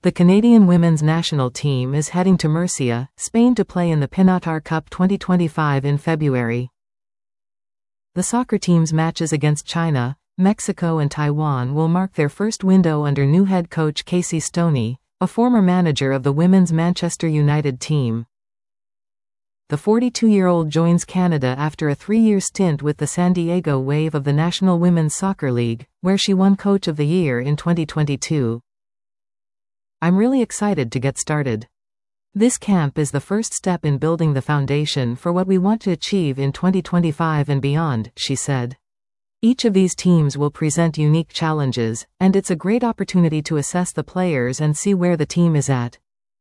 The Canadian women's national team is heading to Murcia, Spain to play in the Pinatar Cup 2025 in February. The soccer team's matches against China, Mexico and Taiwan will mark their first window under new head coach Casey Stoney, a former manager of the women's Manchester United team. The 42-year-old joins Canada after a 3-year stint with the San Diego Wave of the National Women's Soccer League, where she won Coach of the Year in 2022. "I'm really excited to get started. This camp is the first step in building the foundation for what we want to achieve in 2025 and beyond," she said. "Each of these teams will present unique challenges, and it's a great opportunity to assess the players and see where the team is at."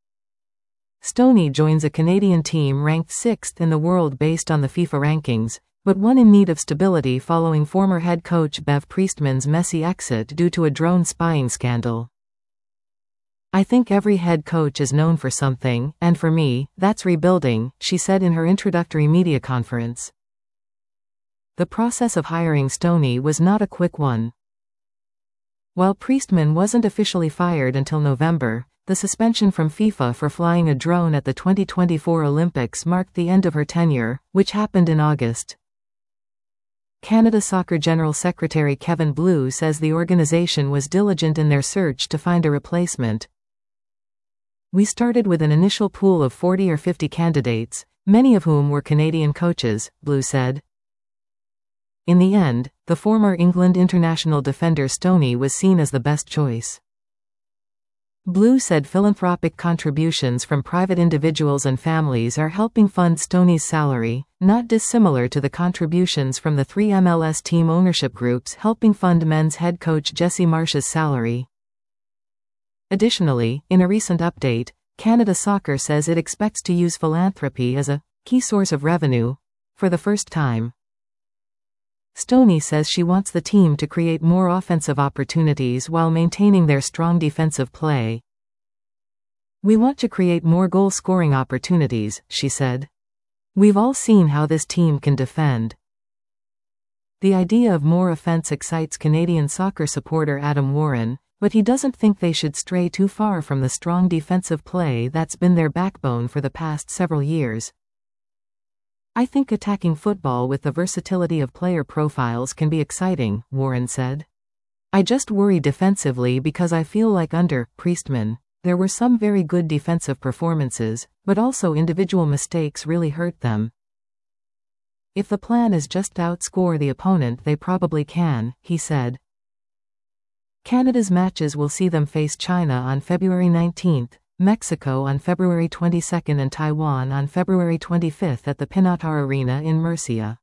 Stoney joins a Canadian team ranked 6th in the world based on the FIFA rankings, but one in need of stability following former head coach Bev Priestman's messy exit due to a drone spying scandal. "I think every head coach is known for something, and for me, that's rebuilding," she said in her introductory media conference. The process of hiring Stoney was not a quick one. While Priestman wasn't officially fired until November, the suspension from FIFA for flying a drone at the 2024 Olympics marked the end of her tenure, which happened in August. Canada Soccer General Secretary Kevin Blue says the organization was diligent in their search to find a replacement. "We started with an initial pool of 40 or 50 candidates, many of whom were Canadian coaches," Blue said. In the end, the former England international defender Stoney was seen as the best choice. Blue said philanthropic contributions from private individuals and families are helping fund Stoney's salary, not dissimilar to the contributions from the 3 MLS team ownership groups helping fund men's head coach Jesse Marsch's salary. Additionally, in a recent update, Canada Soccer says it expects to use philanthropy as a key source of revenue for the first time. Stoney says she wants the team to create more offensive opportunities while maintaining their strong defensive play. "We want to create more goal-scoring opportunities," she said. "We've all seen how this team can defend." The idea of more offense excites Canadian soccer supporter Adam Warren, but he doesn't think they should stray too far from the strong defensive play that's been their backbone for the past several years. "I think attacking football with the versatility of player profiles can be exciting," Warren said. "I just worry defensively because I feel like under Priestman, there were some very good defensive performances, but also individual mistakes really hurt them. If the plan is just to outscore the opponent, they probably can," he said. Canada's matches will see them face China on February 19, Mexico on February 22 and Taiwan on February 25 at the Pinatar Arena in Murcia.